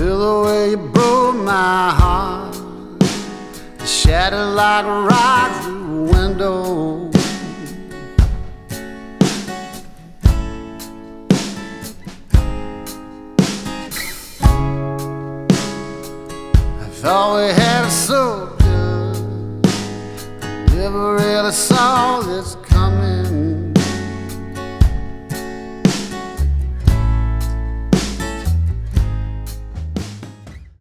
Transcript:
the way you broke my heart, shattered like a rock through a window. I thought we had it so good, never really saw this